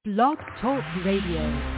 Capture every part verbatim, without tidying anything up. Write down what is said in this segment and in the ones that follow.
Blog Talk Radio.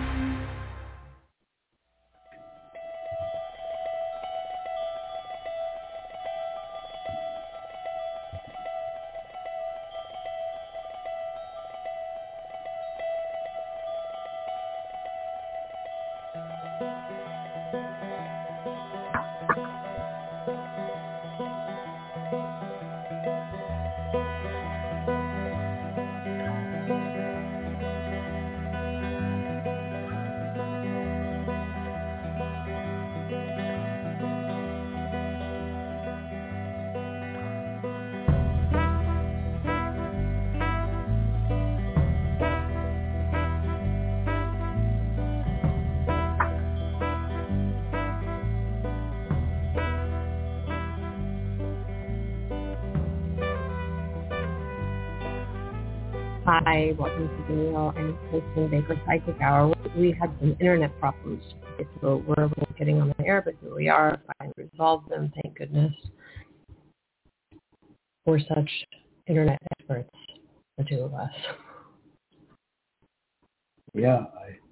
Hi, welcome to Danielle and Kristen Baker Psychic Hour. We had some internet problems, so we're getting on the air, but here we are, trying to resolve them, thank goodness. We're such internet experts, the two of us. Yeah,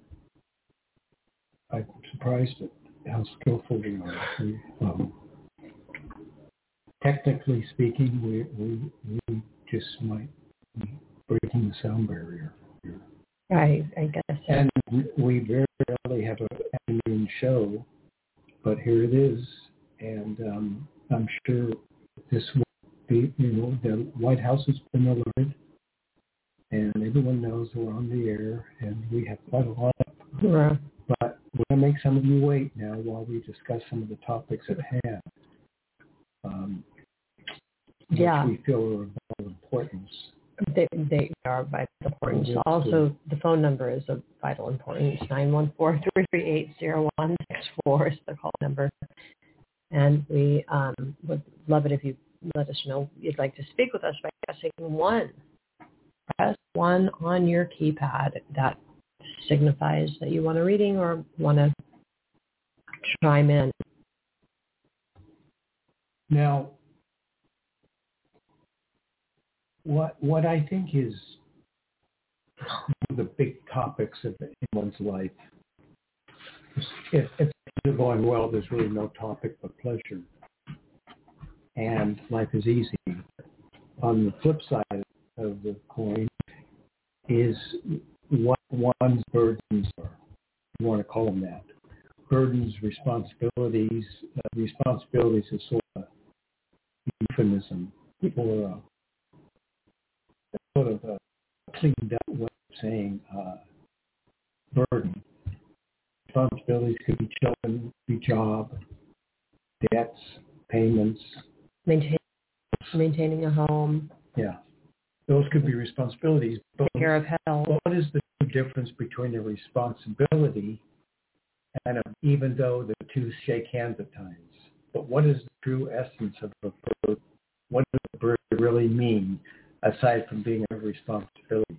I, I'm surprised at how skillful we are. We, um, technically speaking, we, we, we just might be breaking the sound barrier here. Right, I guess so. And we very rarely have an afternoon show, but here it is, and um, I'm sure this will be, you know, the White House has been alerted, and everyone knows we're on the air, and we have quite a lot. Yeah. But we're going to make some of you wait now while we discuss some of the topics at hand, um, which yeah. we feel are of vital importance. They, they are of vital importance. Also, the phone number is of vital importance. nine one four, three three eight, zero one six four is the call number. And we um, would love it if you let us know you'd like to speak with us by pressing one. Press one on your keypad. That signifies that you want a reading or want to chime in. Now, What what I think is one of the big topics of anyone's life, if, if things are going well, there's really no topic but pleasure, and life is easy. On the flip side of the coin is what one's burdens are. You want to call them that. Burdens, responsibilities. Uh, responsibilities is sort of a euphemism for uh, sort of a cleaned up way of saying uh, burden. Responsibilities could be children, be job, debts, payments. Maintain, maintaining a home. Yeah. Those could be responsibilities. But take care of health. What is the difference between a responsibility and a, even though the two shake hands at times, but what is the true essence of a burden? What does a burden really mean? Aside from being a responsibility.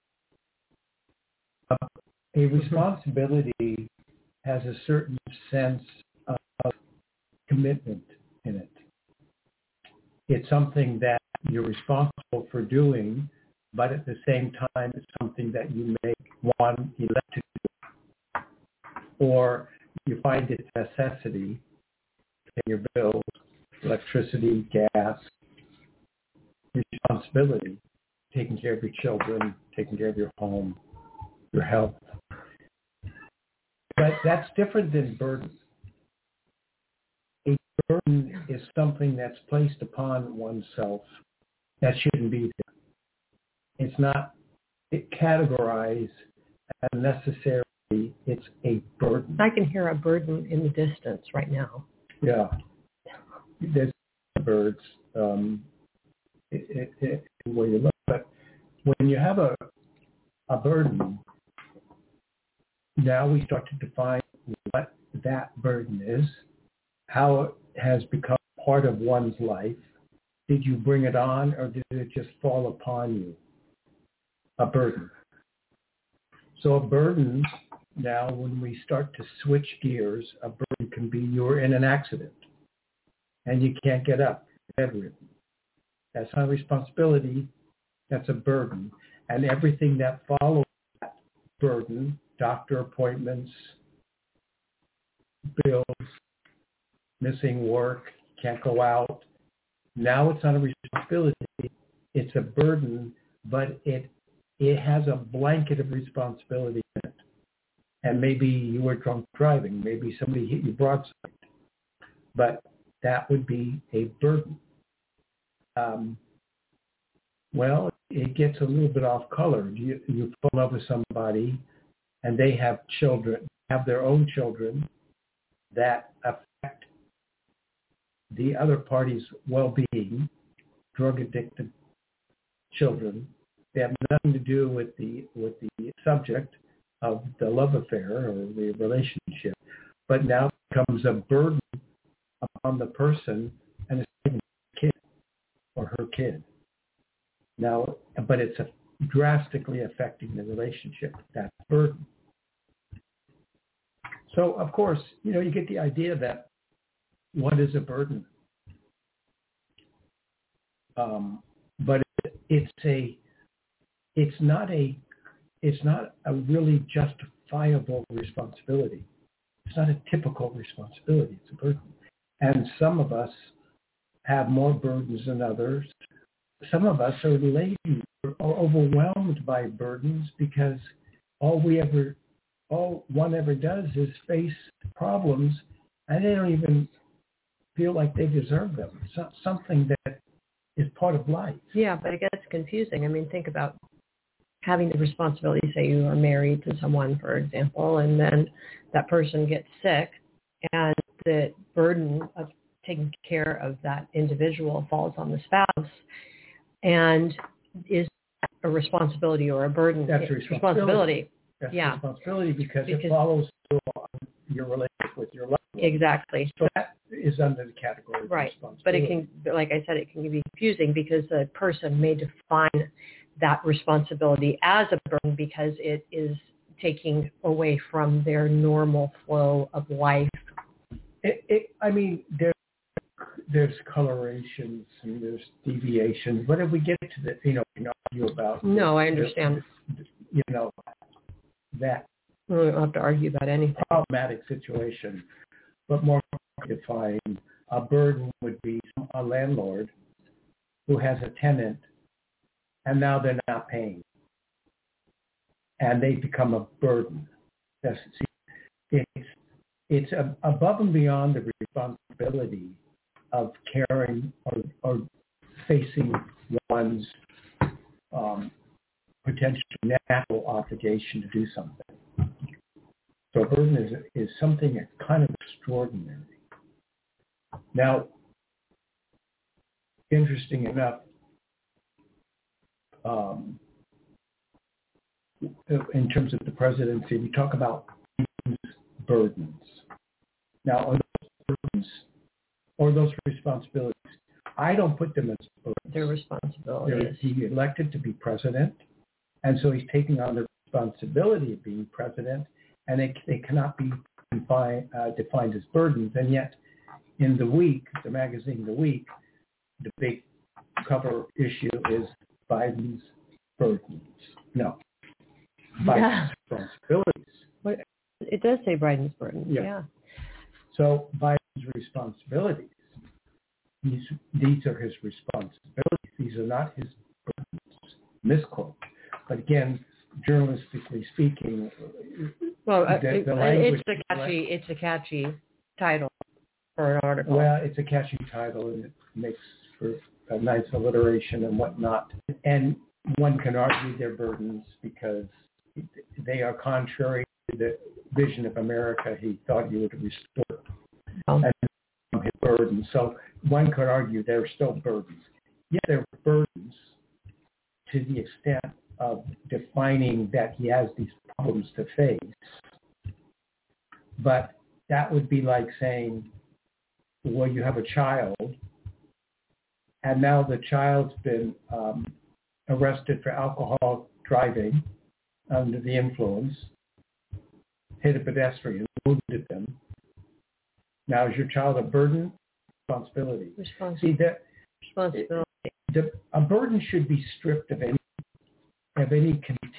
Uh, a responsibility has a certain sense of commitment in it. It's something that you're responsible for doing, but at the same time, it's something that you make one elect to do. Or you find it's a necessity, pay your bills, electricity, gas, responsibility, taking care of your children, taking care of your home, your health. But that's different than burden. A burden is something that's placed upon oneself that shouldn't be there. It's not it categorized as necessarily it's a burden. I can hear a burden in the distance right now. Yeah. There's birds. Um, It, it, it, where you look, but when you have a a burden, now we start to define what that burden is, how it has become part of one's life. Did you bring it on, or did it just fall upon you? A burden. So a burden, now when we start to switch gears, a burden can be you're in an accident, and you can't get up, you're bedridden. That's not a responsibility. That's a burden. And everything that follows that burden, doctor appointments, bills, missing work, can't go out. Now it's not a responsibility. It's a burden, but it it has a blanket of responsibility in it. And maybe you were drunk driving. Maybe somebody hit you broadside. But that would be a burden. Um, well, it gets a little bit off color. You, you fall in love with somebody, and they have children, have their own children that affect the other party's well-being, drug-addicted children. They have nothing to do with the with the subject of the love affair or the relationship, but now it becomes a burden upon the person and it's kid or her kid. Now, but it's a, drastically affecting the relationship. That burden. So, of course, you know, you get the idea that what is a burden? Um, but it, it's a, it's not a, it's not a really justifiable responsibility. It's not a typical responsibility. It's a burden. And some of us have more burdens than others. Some of us are lazy or overwhelmed by burdens because all we ever, all one ever does is face problems, and they don't even feel like they deserve them. It's not something that is part of life. Yeah, but it gets confusing. I mean, think about having the responsibility, say you are married to someone, for example, and then that person gets sick, and the burden of taking care of that individual falls on the spouse. And is that a responsibility or a burden? That's it's responsibility. responsibility. That's yeah. responsibility because, because it follows through on your relationship with your loved one. Exactly. So that is under the category of right. responsibility. But it can, like I said, it can be confusing because the person may define that responsibility as a burden because it is taking away from their normal flow of life. It, it, I mean, there, there's colorations and there's deviations. But if we get to the, you know, we can argue about. No, I understand. The, you know, that. We don't have to argue about anything. Problematic situation, but more defined, a burden would be a landlord who has a tenant, and now they're not paying, and they become a burden. That's, it's it's above and beyond the responsibility of caring or, or facing one's um, potential natural obligation to do something. So a burden is, is something that's kind of extraordinary. Now, interesting enough, um, in terms of the presidency, we talk about burdens. Now, are those burdens or those responsibilities? I don't put them as burdens. They're responsibilities. He's elected to be president, and so he's taking on the responsibility of being president, and they, they cannot be defined, uh, defined as burdens. And yet, in The Week, the magazine The Week, the big cover issue is Biden's burdens. No, Biden's yeah. responsibilities. What, it does say Biden's burdens, yeah. yeah. So Biden's responsibilities, these, these are his responsibilities. These are not his burdens. Misquote. But again, journalistically speaking, well, uh, the, the it, language, it's a catchy, it's a catchy title for an article. Well, it's a catchy title, and it makes for a nice alliteration and whatnot. And one can argue their burdens because they are contrary to the vision of America he thought he would restore. Oh. And his burdens. So one could argue they're still burdens. Yet they're burdens to the extent of defining that he has these problems to face. But that would be like saying, well, you have a child, and now the child's been um, arrested for alcohol driving under the influence, hit a pedestrian, wounded them. Now, is your child a burden? Responsibility. Responsibility. See, that, Responsibility. The, a burden should be stripped of any of any contempt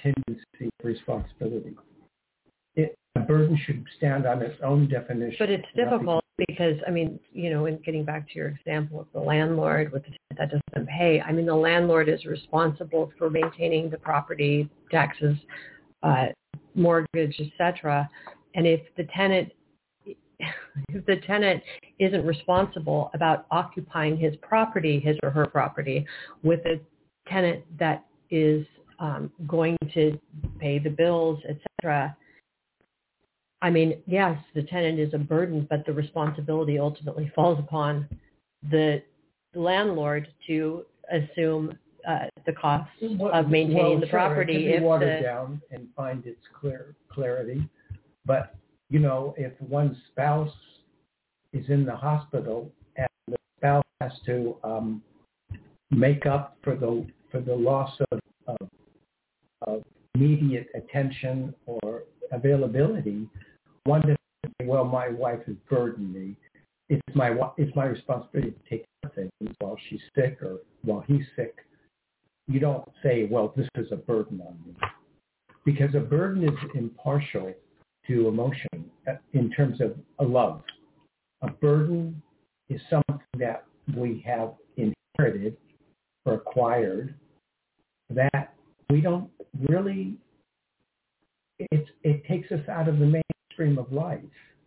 contingency of responsibility. It, a burden should stand on its own definition. But it's difficult because, I mean, you know, in getting back to your example of the landlord with the tenant that doesn't pay, I mean, the landlord is responsible for maintaining the property, taxes, uh, mortgage, et cetera. And if the tenant, if the tenant isn't responsible about occupying his property, his or her property, with a tenant that is um, going to pay the bills, et cetera, I mean, yes, the tenant is a burden, but the responsibility ultimately falls upon the landlord to assume uh, the cost well, of maintaining well, the sure, property. It can be if watered the, down and find its clear clarity. But, you know, if one spouse is in the hospital and the spouse has to um, make up for the for the loss of, of, of immediate attention or availability, one doesn't say, well, my wife has burdened me. It's my it's my responsibility to take care of things while she's sick or while he's sick. You don't say, well, this is a burden on me. Because a burden is impartial to emotion in terms of a love. A burden is something that we have inherited or acquired that we don't really, it, it takes us out of the mainstream of life.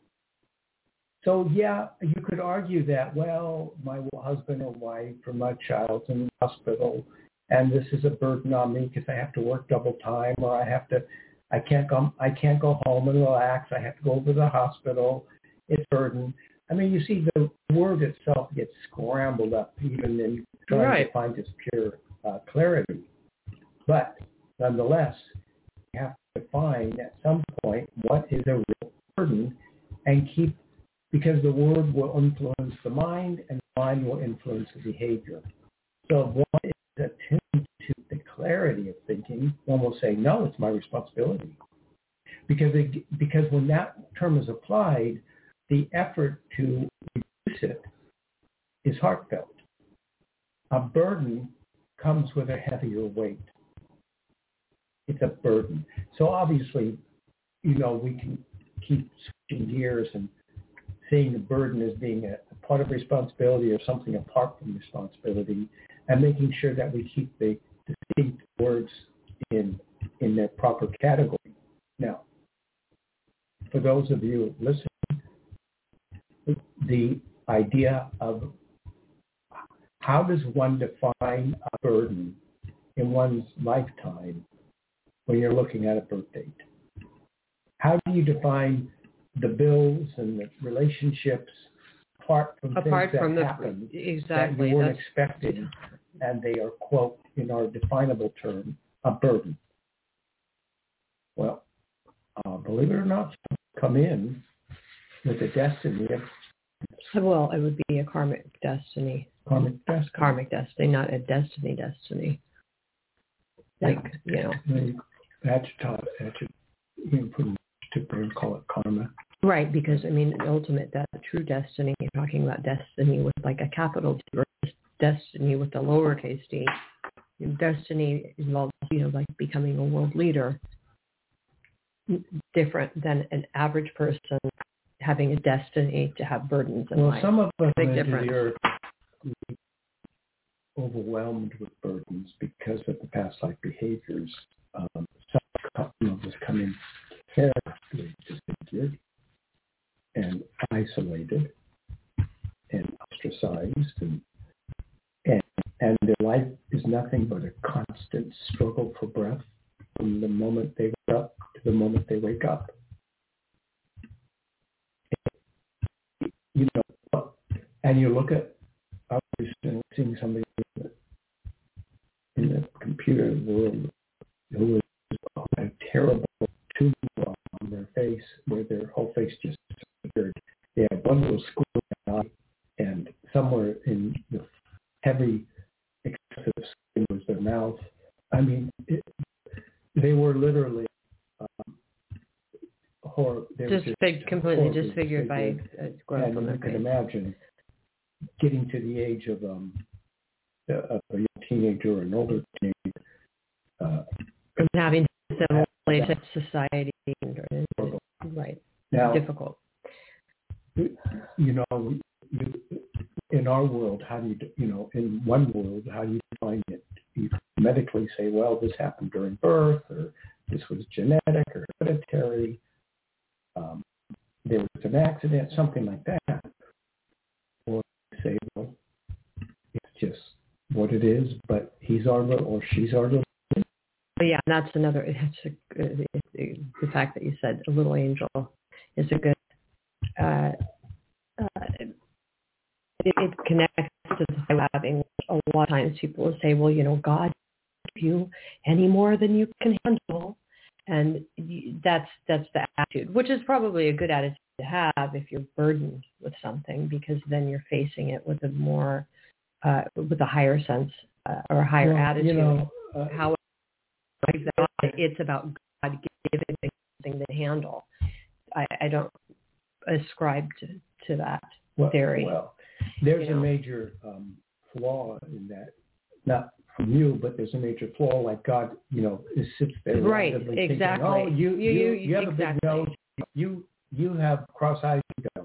So yeah, you could argue that, well, my husband or wife or my child's in the hospital and this is a burden on me because I have to work double time or I have to, I can't go, I can't go home and relax. I have to go over to the hospital. It's a burden. I mean, you see the word itself gets scrambled up even in trying right. to find its pure uh, clarity. But nonetheless, you have to define at some point what is a real burden and keep, because the word will influence the mind and the mind will influence the behavior. So if one is attuned to the clarity of thinking, one will say, no, it's my responsibility. Because it, because when that term is applied, the effort to reduce it is heartfelt. A burden comes with a heavier weight. It's a burden. So obviously, you know, we can keep switching gears and seeing the burden as being a, a part of responsibility or something apart from responsibility, and making sure that we keep the distinct words in in their proper category. Now, for those of you listening, the idea of how does one define a burden in one's lifetime when you're looking at a birth date? How do you define the bills and the relationships apart from apart things from that the, happen exactly, that you weren't that's, expecting, and they are, quote, in our definable term, a burden? Well, uh, believe it or not, come in with a destiny of well, it would be a karmic destiny. karmic destiny. Karmic destiny, not a destiny destiny. Like, yeah. you know. That's taught, that's you can put it and call it karma. Right, because, I mean, ultimate, that true destiny, you're talking about destiny with like a capital D versus destiny with a lowercase d. Destiny involves, you know, like becoming a world leader, different than an average person having a destiny to have burdens in well, life. some of us Big come into difference. the earth overwhelmed with burdens because of the past life behaviors. Um, some of us come in terribly disfigured and isolated and ostracized, and, and and their life is nothing but a constant struggle for breath from the moment they wake up to the moment they wake up. And, you know, and you look at, I was seeing somebody in the computer world who was a terrible tumor on their face, where their whole face just disappeared. They had one little square eye, and somewhere in the heavy, excessive skin was their mouth. I mean, it, they were literally um, horrible. Disfig- completely disfigured by a growth on their face. And you face. can imagine getting to the age of um, a, a young teenager or an older teenager, uh, and having to assimilate society. Right. Now, difficult. You know, you, in our world, how do you, you know, in one world, how do you define it? You medically say, well, this happened during birth, or this was genetic or hereditary. Um, there was an accident, something like that. Or say, well, it's just what it is, but he's our little, or she's our little. Yeah, and that's another, that's a, the fact that you said a little angel is a good, uh, uh, it, it connects to the having. A lot of times people will say, well, you know, God give you any more than you can handle. And that's that's the attitude, which is probably a good attitude to have if you're burdened with something, because then you're facing it with a more, uh, with a higher sense uh, or a higher well, attitude. You know, uh, How it's about God giving something to handle. I, I don't ascribe to, to that well, theory. Well, there's you know. a major um, flaw in that. Not from you, but there's a major flaw. Like God, you know, is sits there right, randomly exactly. thinking, "Oh, you, you, you, you, you have exactly. a big nose. You, you have cross eyes. You don't."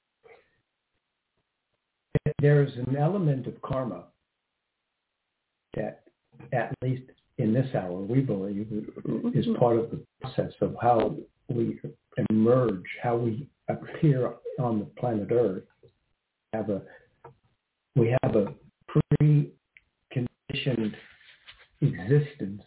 There's an element of karma that, at least in this hour, we believe is part of the process of how we emerge, how we appear on the planet Earth. Have a, we have a pre-conditioned existence,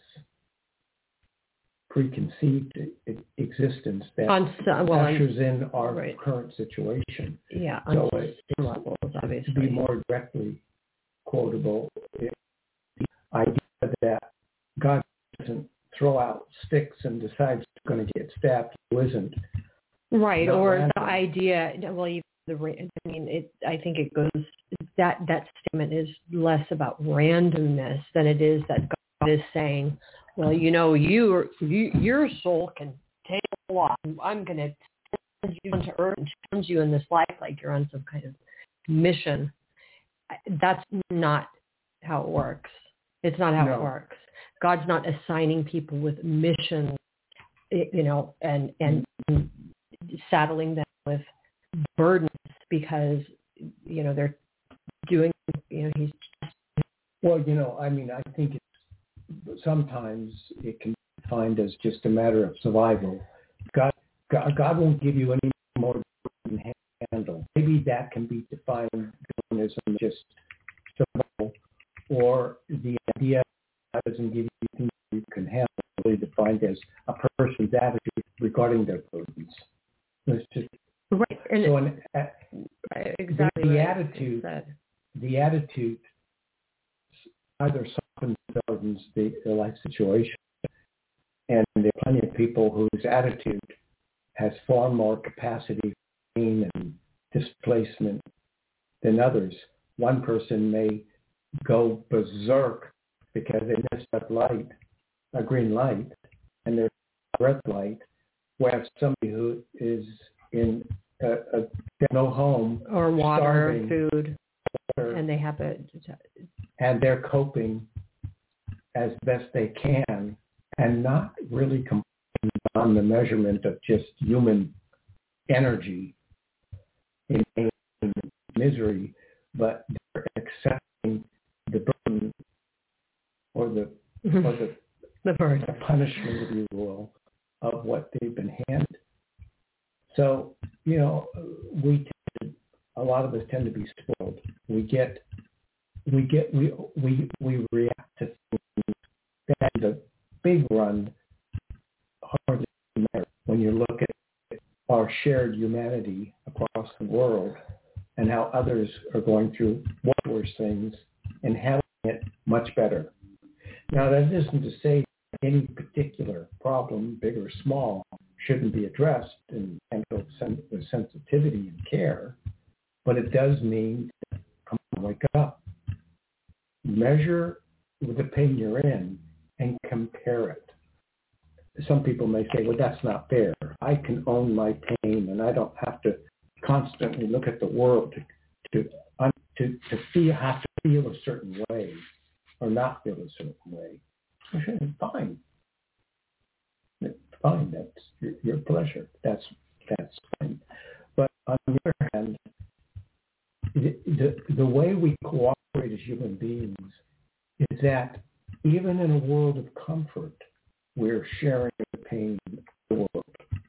preconceived existence that on some, well, ushers in our right. current situation. Yeah, so on it, some levels, obviously. To be more directly quotable, the idea that God doesn't throw out sticks and decides he's going to get stabbed, who isn't. Right, or random. the idea, well, even the, I mean, it, I think it goes, that, that statement is less about randomness than it is that God is saying, well, you know, you, you your soul can take a lot. I'm going to send you onto earth and challenge you in this life like you're on some kind of mission. That's not how it works. It's not how no. it works. God's not assigning people with missions, you know, and, and saddling them with burdens because, you know, they're doing, you know, he's. Well, you know, I mean, I think it's, sometimes it can be defined as just a matter of survival. God, God, God won't give you any more than you can handle. Maybe that can be defined as just survival, or the idea that God doesn't give you anything you can handle, really defined as a person's attitude regarding their burdens. It's just, right. And so an, uh, exactly the, the right. attitude, the attitude either softens or hardens the, the life situation. And there are plenty of people whose attitude has far more capacity for pain and displacement than others. One person may go berserk because they missed a light, a green light, and there's a red light, whereas somebody who is in a, a no home or water, starving, food, water, and they have a, and they're coping as best they can, and not really complaining on the measurement of just human energy in pain and misery, but they're accepting the burden or the or the, the, burden. the punishment, if you will, of what they've been handed. So, you know, we tend to, a lot of us tend to be spoiled. We get we get we we we react to things that in the big run hardly matter when you look at our shared humanity across the world and how others are going through worse things and handling it much better. Now, that isn't to say any particular problem, big or small, shouldn't be addressed and handled with sensitivity and care, but it does mean, come on, wake up. Measure the pain you're in and compare it. Some people may say, well, that's not fair. I can own my pain and I don't have to constantly look at the world to to to, to feel, have to feel a certain way or not feel a certain way. Fine. fine. That's your, your pleasure. That's that's fine. But on the other hand, the, the the way we cooperate as human beings is that even in a world of comfort, we're sharing the pain of the world.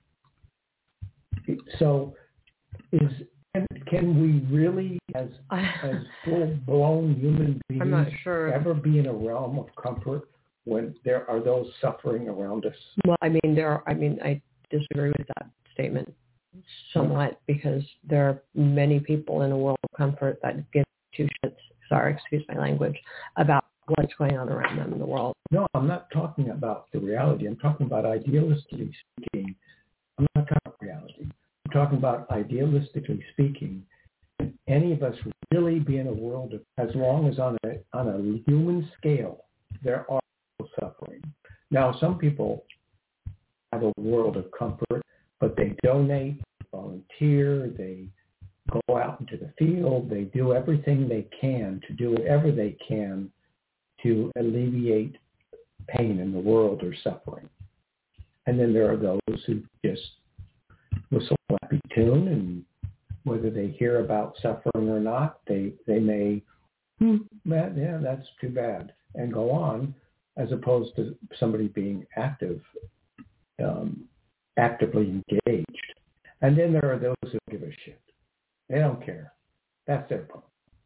So, is can, can we really, as as full-blown human beings, I'm not sure. ever be in a realm of comfort when there are those suffering around us? Well, I mean, there are, I mean, I disagree with that statement somewhat because there are many people in a world of comfort that give two shits, sorry, excuse my language, about what's going on around them in the world. No, I'm not talking about the reality. I'm talking about idealistically speaking. I'm not talking about reality. I'm talking about idealistically speaking. Can any of us really be in a world of, as long as on a on a human scale, there are suffering. Now, some people have a world of comfort, but they donate, volunteer, they go out into the field, they do everything they can to do whatever they can to alleviate pain in the world or suffering. And then there are those who just whistle a happy tune, and whether they hear about suffering or not, they, they may, hmm, that, yeah, that's too bad, and go on, as opposed to somebody being active, um, actively engaged. And then there are those who give a shit. They don't care. That's their problem.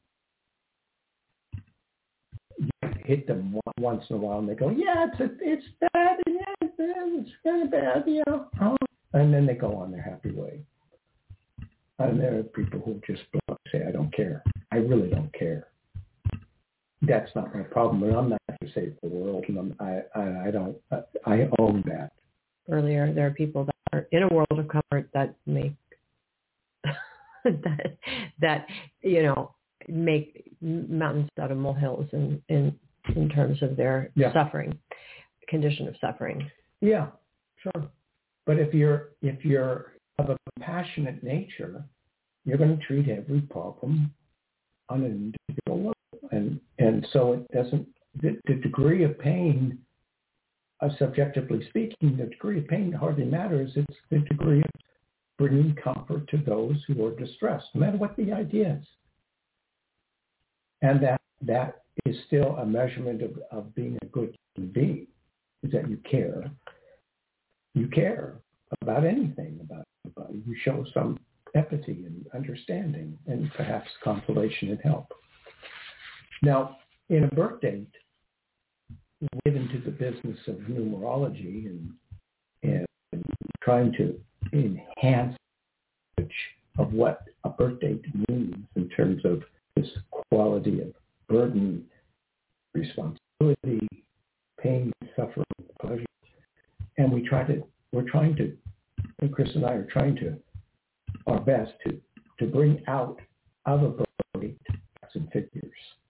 You hit them once in a while, and they go, "Yeah, it's a, it's bad, yeah, it's bad, it's kind of bad, you know." And then they go on their happy way. And there are people who just say, "I don't care. I really don't care. That's not my problem, and I'm not to save the world, and I'm, I, I, I don't, I own that." Earlier, there are people that are in a world of comfort that make that that you know make mountains out of molehills in in in terms of their yeah. suffering, condition of suffering. Yeah, sure. But if you're if you're of a compassionate nature, you're going to treat every problem on an individual level, and and so it doesn't. The, the degree of pain, uh, subjectively speaking, the degree of pain hardly matters. It's the degree of bringing comfort to those who are distressed, no matter what the idea is. And that that is still a measurement of, of being a good human being, is that you care. You care about anything, about anybody. You show some empathy and understanding and perhaps consolation and help. Now, in a birth date, we get into the business of numerology and, and trying to enhance of what a birth date means in terms of this quality of burden, responsibility, pain, suffering, pleasure. And we try to, we're trying to, and Chris and I are trying to, our best to, to bring out of a birth date facts and figures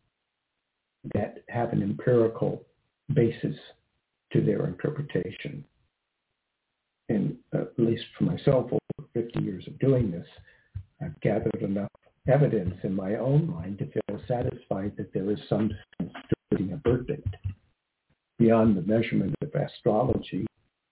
that have an empirical basis to their interpretation. And at least for myself, over fifty years of doing this, I've gathered enough evidence in my own mind to feel satisfied that there is some sense to reading a birth date beyond the measurement of astrology,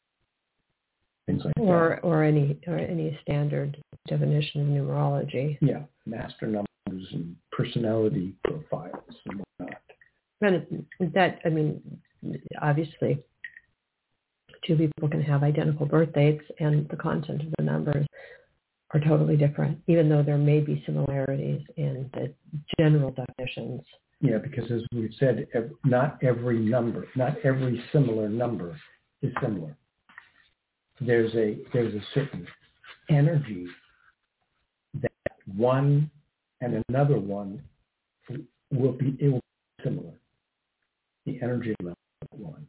things like or, that. Or any or any standard definition of numerology. Yeah, master numbers and personality profiles and whatnot. And that, I mean, obviously, two people can have identical birth dates and the content of the numbers are totally different, even though there may be similarities in the general definitions. Yeah, because as we've said, not every number, not every similar number is similar. There's a there's a certain energy that one and another one will be, it will be similar. The energy level of one.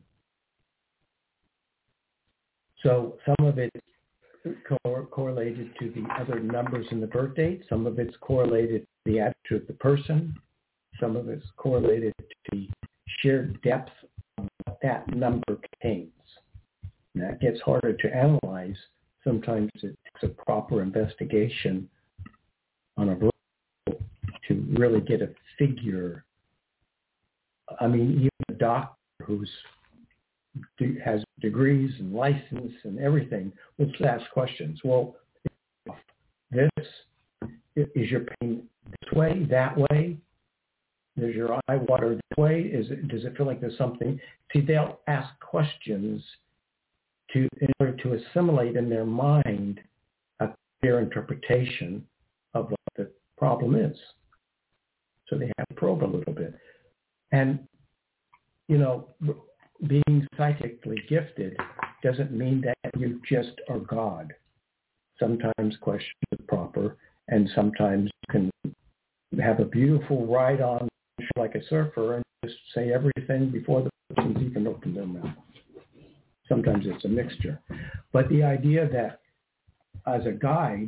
So some of it co- correlated to the other numbers in the birth date. Some of it's correlated to the attitude of the person. Some of it's correlated to the sheer depth of what that number contains. And that gets harder to analyze. Sometimes it takes a proper investigation on a birth to really get a figure. I mean, even a doctor who's de- has degrees and license and everything. Let's ask questions. Well, this, is your pain this way, that way? Does your eye water this way? Is it, does it feel like there's something? See, they'll ask questions to in order to assimilate in their mind a clear interpretation of what the problem is. So they have to probe a little bit. And, you know, being psychically gifted doesn't mean that you just are God. Sometimes questions are proper, and sometimes you can have a beautiful ride on like a surfer and just say everything before the person's even opened their mouth. Sometimes it's a mixture. But the idea that as a guide,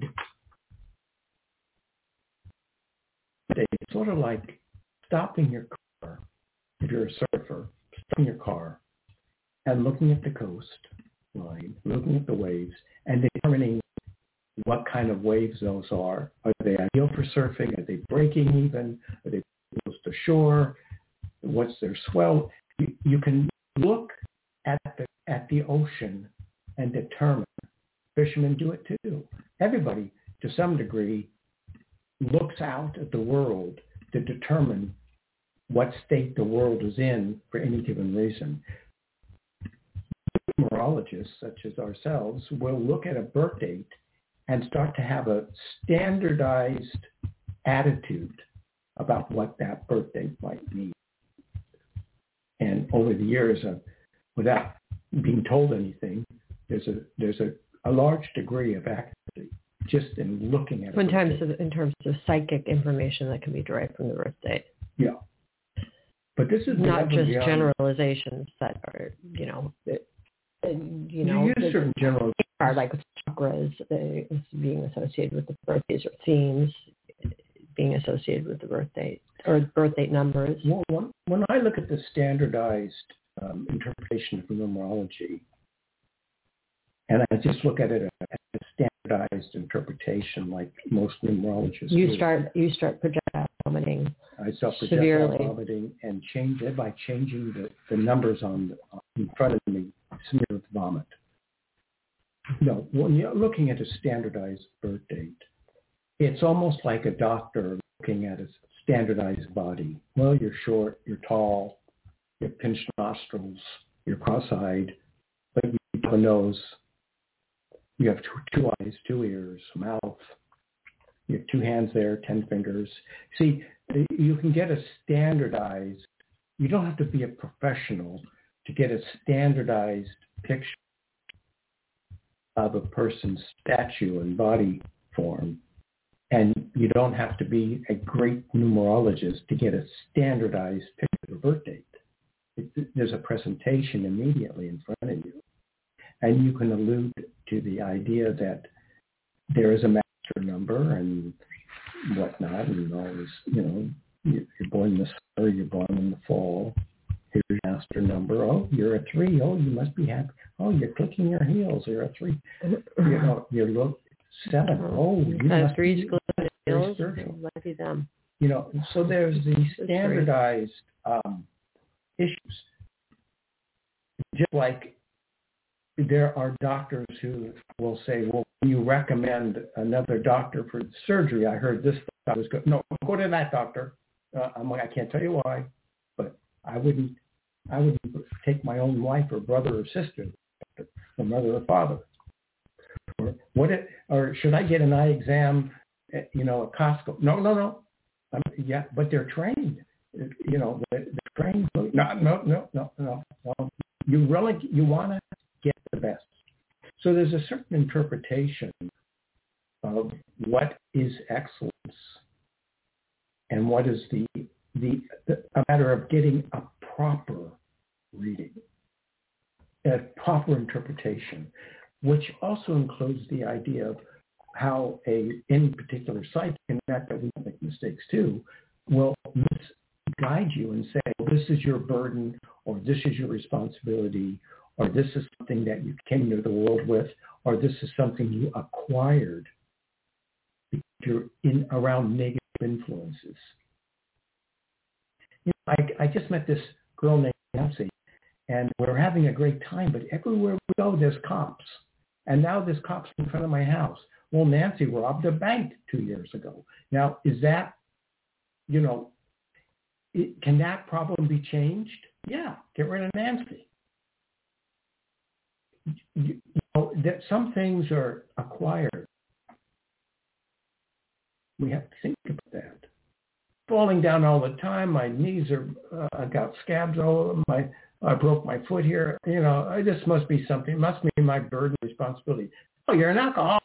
it's sort of like stopping your car, if you're a surfer, stopping your car and looking at the coast line, looking at the waves, and determining what kind of waves those are. Are they ideal for surfing? Are they breaking even? Are they close to shore? What's their swell? You, you can look at the at the ocean and determine. Fishermen do it too. Everybody, to some degree, looks out at the world to determine what state the world is in for any given reason. Numerologists, such as ourselves, will look at a birth date and start to have a standardized attitude about what that birth date might mean. And over the years, uh, without being told anything, there's a there's a, a large degree of accuracy just in looking at it. In terms of in terms of psychic information that can be derived from the birth date. Yeah. But this is not just beyond generalizations that are, you know, it, you know, you use certain general are like with chakras uh, being associated with the birthdays or themes being associated with the birth date or birth date numbers. Well, when, when I look at the standardized um, interpretation of numerology, and I just look at it as a standardized interpretation, like most numerologists you do. start you start projectile vomiting. I start severely projectile vomiting and change it by changing the, the numbers on the, in front of me, smeared with vomit. No, when you're looking at a standardized birth date, it's almost like a doctor looking at a standardized body. Well, you're short, you're tall, you have pinched nostrils, you're cross-eyed, but you have a nose, you have two, two eyes, two ears, mouth, you have two hands there, ten fingers. See, you can get a standardized, you don't have to be a professional to get a standardized picture of a person's statue and body form. And you don't have to be a great numerologist to get a standardized picture of a birth date. It, there's a presentation immediately in front of you. And you can allude to the idea that there is a master number and whatnot, and always, you know, you're born in the summer, you're born in the fall. Here's your master number. Oh, you're a three. Oh, you must be happy. Oh, you're clicking your heels. You're a three. You know, you're look seven. Oh, you must three's be very spiritual. Might be them. You know, so there's these standardized um, issues. Just like there are doctors who will say, well, when you recommend another doctor for surgery, I heard this doctor's good. No, go to that doctor. Uh, I'm like, I can't tell you why, but I wouldn't, I wouldn't take my own wife or brother or sister, or mother or father. Or what? It, or should I get an eye exam? At, you know, at Costco? No, no, no. Um, yeah, but they're trained. You know, they're, they're trained. No, no, no, no, no. no. You really, you want to get the best. So there's a certain interpretation of what is excellence and what is the, the, the a matter of getting a proper reading, a proper interpretation, which also includes the idea of how a any particular site, and not that we don't make mistakes too, will guide you and say, well, this is your burden, or this is your responsibility, or this is something that you came into the world with, or this is something you acquired because you're in around negative influences. You know, I, I just met this girl named Nancy, and we're having a great time, but everywhere we go, there's cops. And now there's cops in front of my house. Well, Nancy robbed a bank two years ago. Now, is that, you know, it, can that problem be changed? Yeah, get rid of Nancy. You, you know, that some things are acquired. We have to think about that. Falling down all the time. My knees are, uh, I got scabs all over my, I broke my foot here. You know, this must be something, must be my burden, responsibility. Oh, you're an alcoholic.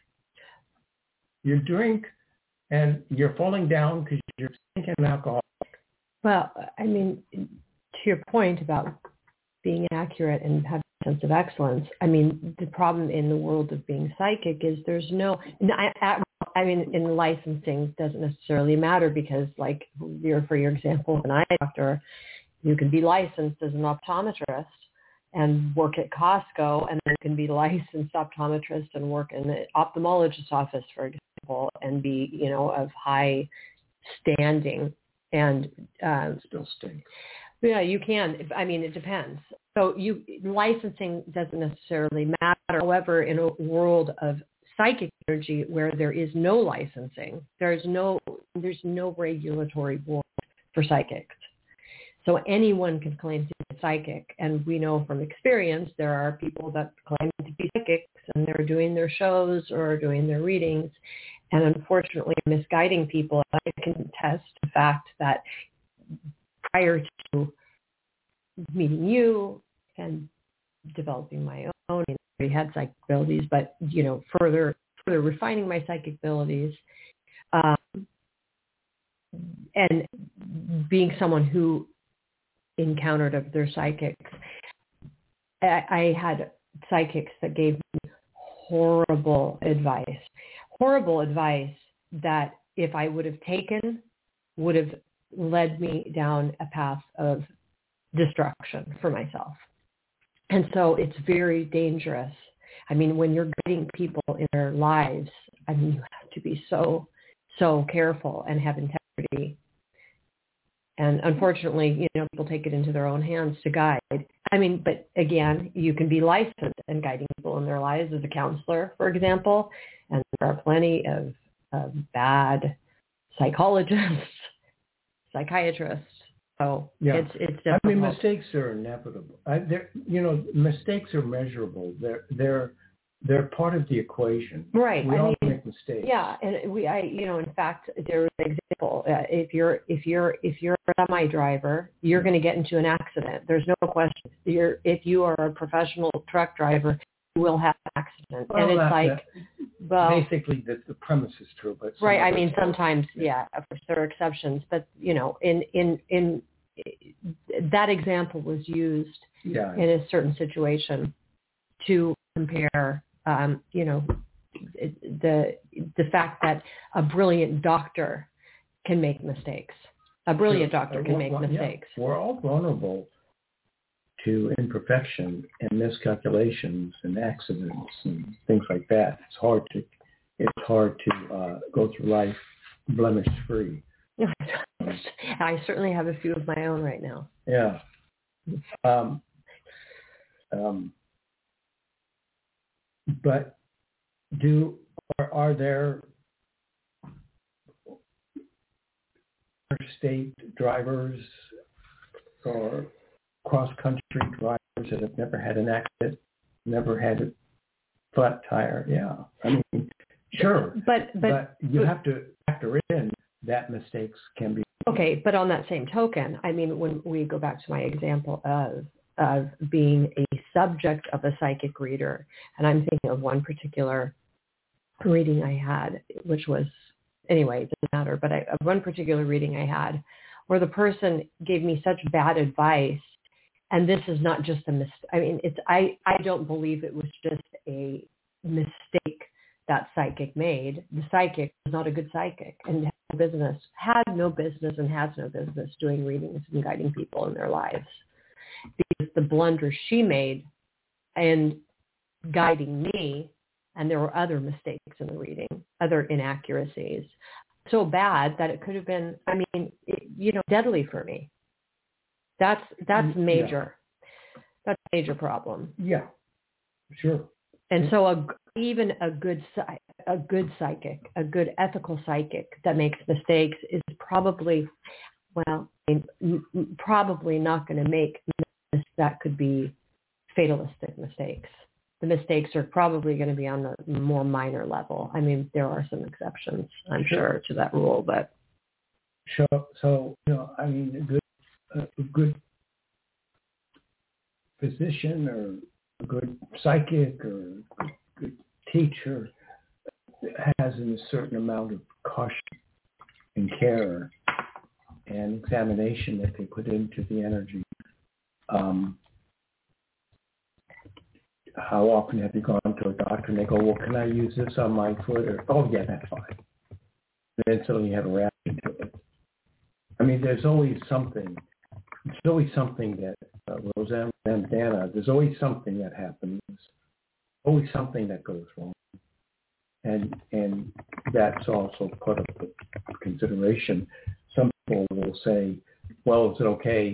You drink and you're falling down because you're thinking alcoholic. Well, I mean, to your point about being accurate and having a sense of excellence, I mean, the problem in the world of being psychic is there's no, I, I mean, in licensing doesn't necessarily matter because, like, your, for your example, an eye doctor, you can be licensed as an optometrist and work at Costco, and then you can be licensed optometrist and work in the ophthalmologist's office, for example, and be, you know, of high standing. And um, still stinks. Yeah, you can. I mean, it depends. So you licensing doesn't necessarily matter. However, in a world of psychic energy where there is no licensing, there's no there's no regulatory board for psychics. So anyone can claim to be psychic, and we know from experience there are people that claim to be psychics, and they're doing their shows or doing their readings, and unfortunately misguiding people. I can attest the fact that prior to meeting you and developing my own, I already had psychic abilities, but you know, further further refining my psychic abilities, um, and being someone who encountered other psychics, I, I had psychics that gave me horrible advice, horrible advice that if I would have taken, would have led me down a path of destruction for myself. And so it's very dangerous. I mean, when you're guiding people in their lives, I mean, you have to be so, so careful and have integrity. And unfortunately, you know, people take it into their own hands to guide. I mean, but again, you can be licensed in guiding people in their lives as a counselor, for example. And there are plenty of, of bad psychologists, psychiatrists. So yeah. it's it's difficult. I mean, mistakes are inevitable. I, they're, you know, mistakes are measurable. They're they're they're part of the equation. Right. We I all mean, make mistakes. Yeah, and we, I, you know, in fact, there was an example. Uh, if you're if you're if you're a semi driver, you're going to get into an accident. There's no question. You're if you are a professional truck driver, you will have an accident. Well, and it's that, like, that, well, basically the, the premise is true, but right. I mean, sometimes, yeah, of course there are exceptions, but you know, in in in that example was used yeah. in a certain situation to compare. Um, you know, the the fact that a brilliant doctor can make mistakes. A brilliant sure. doctor can well, make well, mistakes. Yeah. We're all vulnerable to imperfection and miscalculations and accidents and things like that. It's hard to it's hard to uh, go through life blemish free. I certainly have a few of my own right now. Yeah. Um, um, But do are, are there interstate drivers or cross-country drivers that have never had an accident, never had a flat tire? Yeah, I mean, sure, but but, but you but, have to factor in that mistakes can be. Okay, but on that same token, I mean, when we go back to my example of of being a subject of a psychic reader, and I'm thinking of one particular reading I had, which was, anyway, it doesn't matter, but I, one particular reading I had where the person gave me such bad advice, and this is not just a mistake. I mean, it's I, I don't believe it was just a mistake that psychic made. The psychic was not a good psychic and had no business, had no business and has no business doing readings and guiding people in their lives. Because the blunder she made and guiding me, and there were other mistakes in the reading, other inaccuracies, so bad that it could have been, I mean, it, you know, deadly for me. That's that's major. That's a major problem. Yeah, sure. And so a, even a good a good psychic, a good ethical psychic that makes mistakes is probably, well, probably not going to make that could be fatalistic mistakes. The mistakes are probably going to be on the more minor level. I mean, there are some exceptions, I'm sure, sure to that rule, but. So, so you know, I mean, a good, a good physician or a good psychic or a good, good teacher has a certain amount of caution and care and examination that they put into the energy. Um, how often have you gone to a doctor and they go, well, can I use this on my foot? Or, oh, yeah, that's fine. And then suddenly you have a reaction to it. I mean, there's always something. There's always something that, uh, Roseanne and Dana, there's always something that happens. Always something that goes wrong. And and that's also part of the consideration. Some people will say, well, is it okay?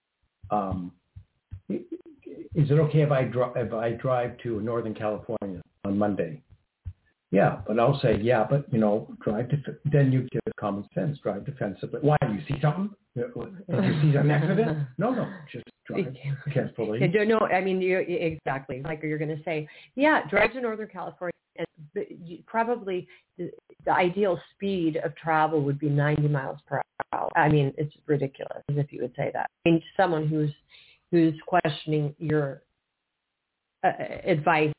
Um, is it okay if I, dri- if I drive to Northern California on Monday? Yeah, but I'll say, yeah, but, you know, drive, def- then you give common sense, drive defensively. Why, you see something? Did you see an accident? No, no, just drive carefully. Yeah, no, I mean, you exactly, like you're going to say, yeah, drive to Northern California. And you, probably the, the ideal speed of travel would be ninety miles per hour. I mean, it's ridiculous if you would say that. I mean, someone who's who's questioning your uh, advice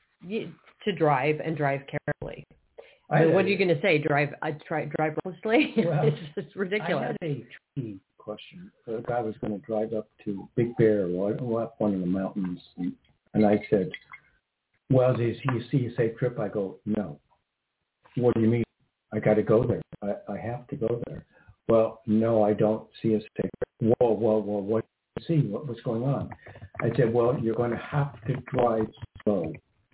to drive and drive carefully. I mean, what are you going to say? Drive, I try drive recklessly? Well, it's just ridiculous. I had a tricky question. A guy was going to drive up to Big Bear or up one of the mountains, and, and I said, well, do you see, you see a safe trip? I go, no. What do you mean? I got to go there. I, I have to go there. Well, no, I don't see a safe trip. Whoa, whoa, whoa, what do you see? What, what's going on? I said, well, you're going to have to drive slow.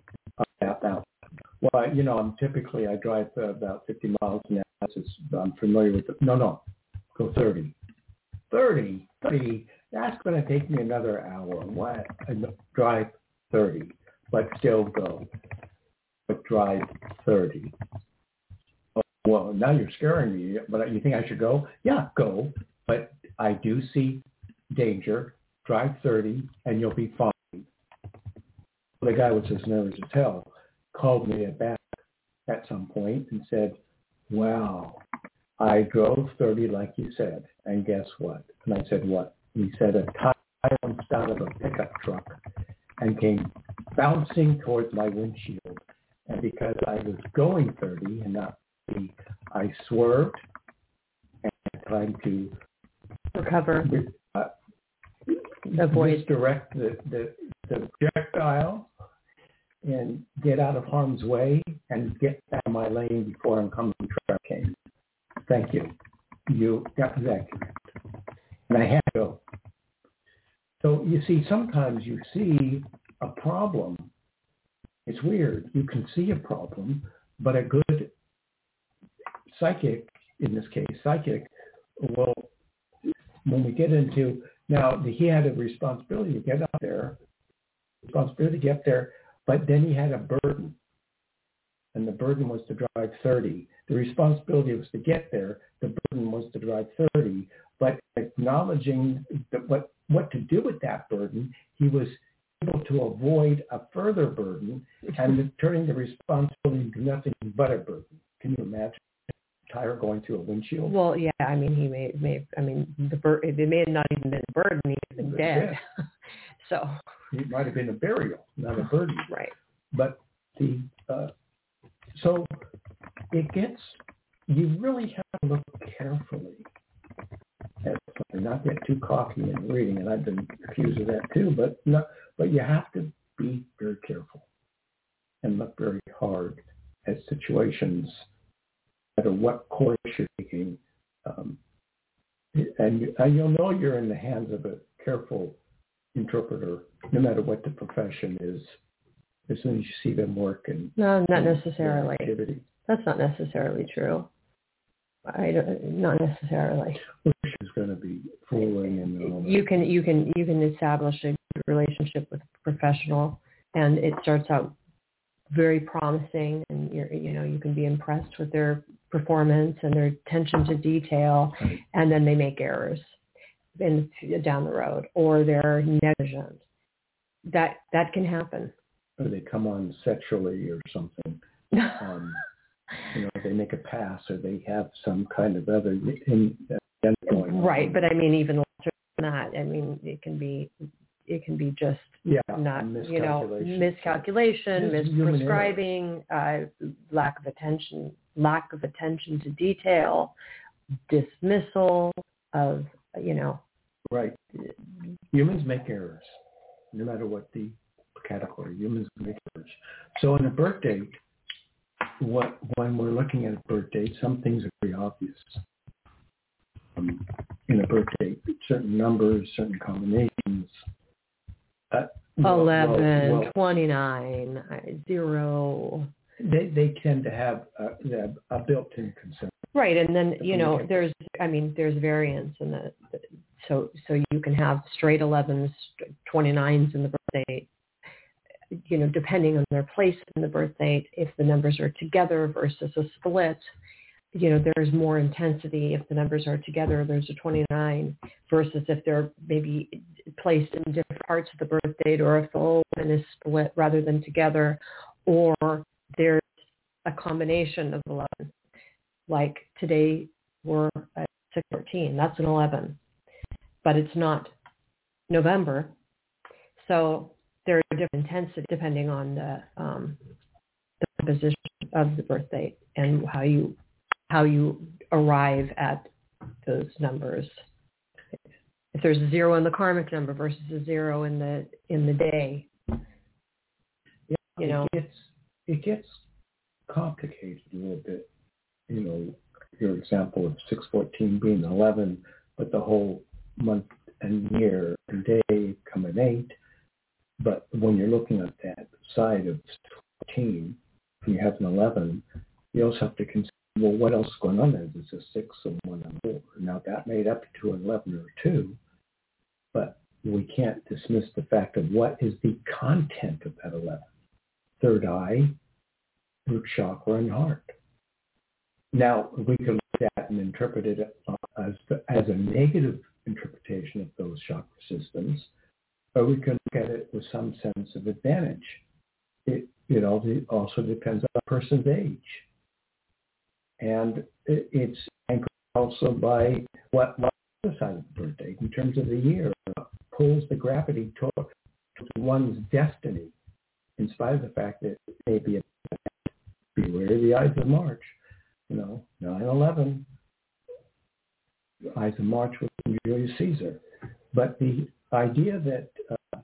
About, well, you know, I'm typically, I drive uh, about fifty miles an hour. I'm familiar with it. No, no, go thirty. thirty? thirty? That's going to take me another hour. Why? I drive thirty. But still go. But drive thirty. Oh, well, now you're scaring me. But you think I should go? Yeah, go. But I do see danger. Drive thirty, and you'll be fine. The guy was as nervous as hell. Called me back at some point and said, wow, I drove thirty like you said. And guess what? And I said, what? He said a tire bounced out of a pickup truck and came bouncing towards my windshield. And because I was going thirty and not thirty, I swerved and tried to recover, uh, avoid, misdirect the, the, the projectile and get out of harm's way and get out of my lane before oncoming truck came. Thank you. You got that correct. And I had to go. So you see, sometimes you see a problem. It's weird. You can see a problem, but a good psychic, in this case, psychic, will, when we get into, now he had a responsibility to get up there, responsibility to get there, but then he had a burden, and the burden was to drive thirty. The responsibility was to get there. The burden was to drive thirty. But acknowledging the, what what to do with that burden, he was able to avoid a further burden and turning the responsibility into nothing but a burden. Can you imagine a tire going through a windshield? Well, yeah. I mean, he may, may I mean, the bur- it may have not even been a burden. He may have been dead. So it might have been a burial, not a burden. Right. But the uh, so it gets, you really have to look carefully at something, not get too cocky in reading, and I've been accused of that too. But no, but you have to be very careful and look very hard at situations, no matter what course you're taking, um, and, you, and you'll know you're in the hands of a careful interpreter, no matter what the profession is, as soon as you see them work. And no, not necessarily. Activity. That's not necessarily true. I don't, not necessarily. Which is going to be fooling, and um, you can you can you can establish a relationship with a professional, and it starts out very promising, and you're, you know, you can be impressed with their performance and their attention to detail, and then they make errors in down the road, or they're negligent. That that can happen. Or they come on sexually or something. Um, you know, they make a pass, or they have some kind of other in, in going on. Right, but I mean, even larger than that. I mean, it can be, it can be just yeah, not, you know, miscalculation, misprescribing, uh, lack of attention, lack of attention to detail, dismissal of, you know. Right. Humans make errors, no matter what the category. Humans make errors. So in a birth date, what when we're looking at a birth date, some things are very obvious. Um, in a birth date, certain numbers, certain combinations. Uh, eleven, well, well, twenty-nine, zero. They they tend to have a, a built-in concern. Right, and then, you know, there's, I mean, there's variance in the, so so you can have straight elevens, twenty-nines in the birth date, you know, depending on their place in the birth date. If the numbers are together versus a split, you know, there's more intensity. If the numbers are together, there's a twenty-nine, versus if they're maybe placed in different parts of the birth date, or if the whole one is split rather than together, or there's a combination of eleven. Like today we're at six fourteen, that's an eleven, but it's not November. So there are different intensity depending on the, um, the position of the birth date and how you how you arrive at those numbers. If there's a zero in the karmic number versus a zero in the in the day, yeah, you know, it gets it gets complicated a little bit. You know, your example of six fourteen being eleven, but the whole month and year and day come an eight. But when you're looking at that side of fourteen, and you have an eleven, you also have to consider, well, what else is going on there? There's a six and one and four. Now that made up to an eleven or two, but we can't dismiss the fact of what is the content of that eleven. Third eye, root chakra, and heart. Now, we can look at and interpret it as, as a negative interpretation of those chakra systems, or we can look at it with some sense of advantage. It, you know, it also depends on a person's age. And it, it's anchored also by what lies on the side of the birth date in terms of the year, pulls the gravity to, to one's destiny, in spite of the fact that it may be a beware the Ides of March. You know, nine eleven, Ides of March with Julius Caesar. But the idea that uh,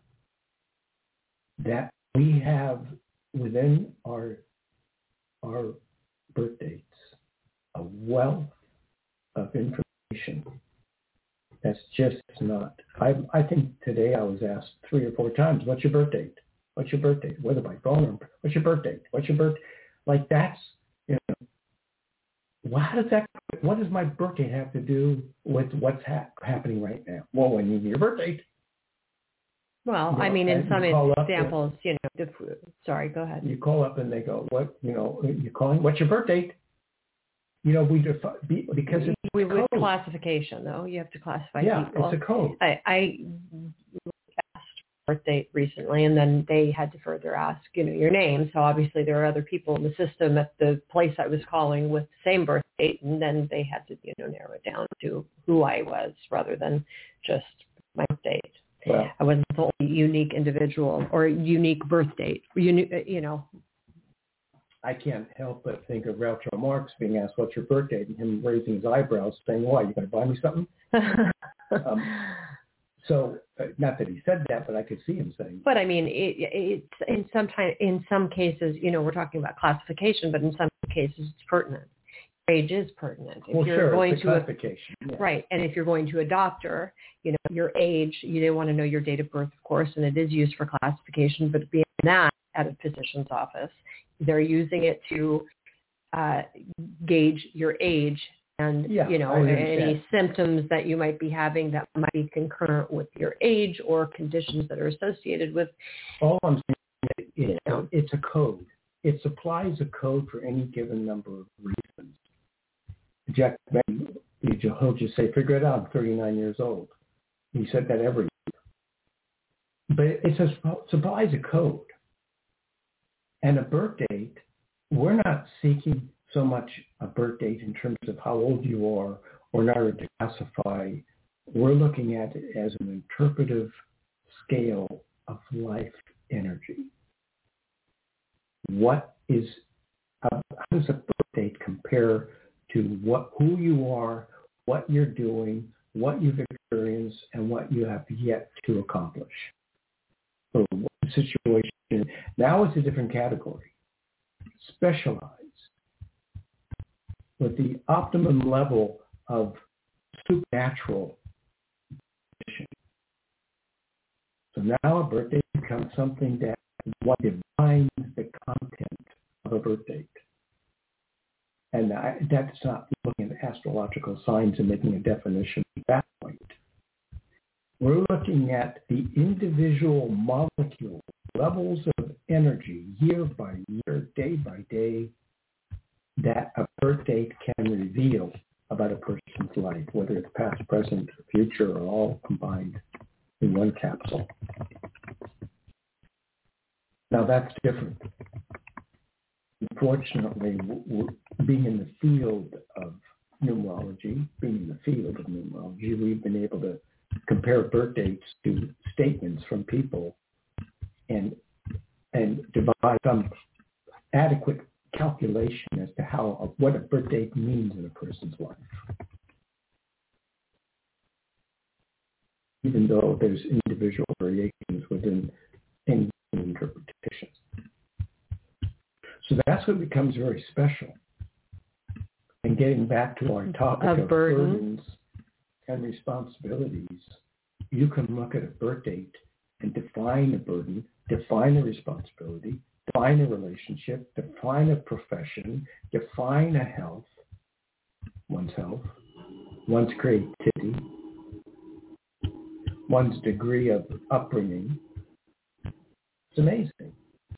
that we have within our our birth dates a wealth of information that's just not. I I think today I was asked three or four times, "What's your birth date? What's your birth date?" Whether by phone or what's your birth date? What's your birth? Like that's, you know. Well, how does that? What does my birthday have to do with what's ha- happening right now? Well, when you need your birth date. Well, you know, I mean, in some examples, and, you know, if, sorry, go ahead. You call up and they go, "What? You know, you're calling? What's your birth date?" You know, we defi- be, because it's we with classification though. You have to classify yeah, people. Yeah, it's a code. I, I asked birth date recently, and then they had to further ask, you know, your name. So obviously there are other people in the system at the place I was calling with the same birth date, and then they had to, you know, narrow it down to who I was rather than just my birth date. Well, I wasn't the only unique individual or unique birth date. You, you know. I can't help but think of Groucho Marx being asked, "What's your birth date?" and him raising his eyebrows, saying, "Why, you going to buy me something?" um, So, uh, not that he said that, but I could see him saying. But I mean, it, it's in some time, in some cases, you know, we're talking about classification, but in some cases, it's pertinent. Age is pertinent. If well, you're sure, going it's a to classification. A, yeah. Right, and if you're going to a doctor, you know, your age, you do want to know your date of birth, of course, and it is used for classification. But beyond that, at a physician's office, they're using it to uh, gauge your age and, Yeah, you know, I understand. any symptoms that you might be having that might be concurrent with your age or conditions that are associated with. All I'm saying is You it, know. it's a code. It supplies a code for any given number of reasons. Jack, he'll just say, figure it out, I'm thirty-nine years old. He said that every year. But it says, supplies a code. And a birth date, we're not seeking so much a birth date in terms of how old you are or in order to classify. We're looking at it as an interpretive scale of life energy. What is, uh, how does a birth date compare to what, who you are, what you're doing, what you've experienced, and what you have yet to accomplish? So what situation, now it's a different category. Specialize with the optimum level of supernatural condition. So now a birthday becomes something that what defines the content of a birth date. And I, that's not looking at astrological signs and making a definition at that point. We're looking at the individual molecule levels of energy year by year, day by day, that a birth date can reveal about a person's life, whether it's past, present, or future, or all combined in one capsule. Now that's different. Unfortunately, w- w- being in the field of numerology, being in the field of numerology, we've been able to compare birth dates to statements from people and and devise some adequate calculation as to how what a birth date means in a person's life. Even though there's individual variations within any interpretation. So that's what becomes very special. And getting back to our topic of of burden. burdens and responsibilities, you can look at a birth date and define a burden, define a responsibility, define a relationship, define a profession, define a health, one's health, one's creativity, one's degree of upbringing. It's amazing.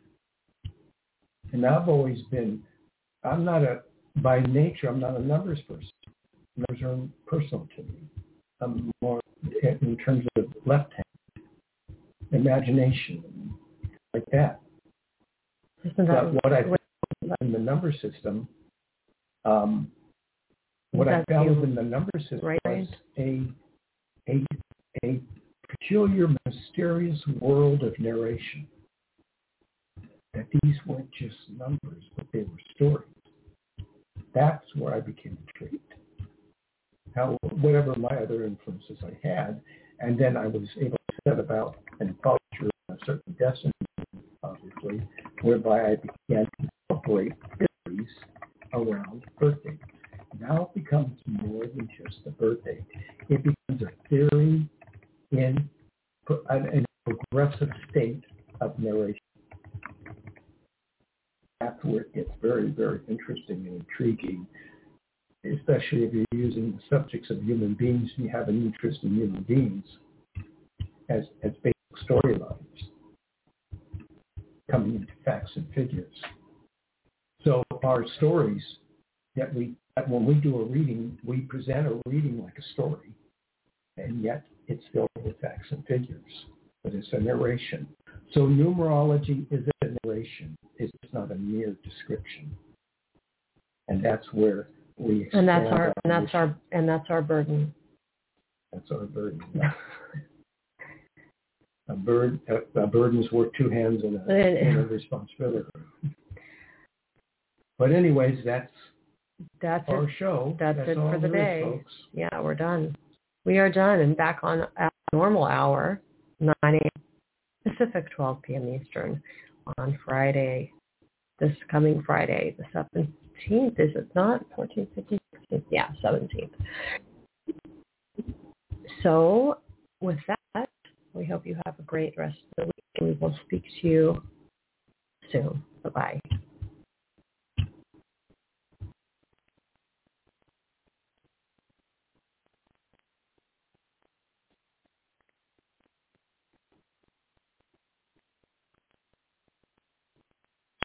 And I've always been, I'm not a, by nature, I'm not a numbers person. Numbers are personal to me. I'm more in terms of left hand, imagination, like that. Isn't that but what I found in the number system, um, what I found you, in the number system right? was a, a, a peculiar, mysterious world of narration. That these weren't just numbers, but they were stories. That's where I became intrigued. How, whatever my other influences I had, and then I was able to set about and follow through a certain destiny, obviously, whereby I began to incorporate theories around birthday. Now it becomes more than just a birthday. It becomes a theory in a progressive state of narration. That's where it gets very, very interesting and intriguing, especially if you're using the subjects of human beings and you have an interest in human beings as, as basic storylines coming into facts and figures. So our stories that we, that when we do a reading, we present a reading like a story, and yet it's filled with facts and figures, but it's a narration. So numerology is a narration. It's not a mere description. And that's where we expand and that's our, our and that's mission. our and that's our burden. That's our burden. Yeah. a bird a, a burden's worth two hands and a, and a responsibility. But anyways, that's that's our it. show. That's, that's it all for the there day. is, folks. Yeah, we're done. We are done and back on our normal hour, nine a.m. Pacific, twelve p.m. Eastern, on Friday, this coming Friday, the seventeenth, is it not? fourteenth, fifteenth, sixteenth? Yeah, seventeenth. So with that, we hope you have a great rest of the week, and we will speak to you soon. Bye-bye.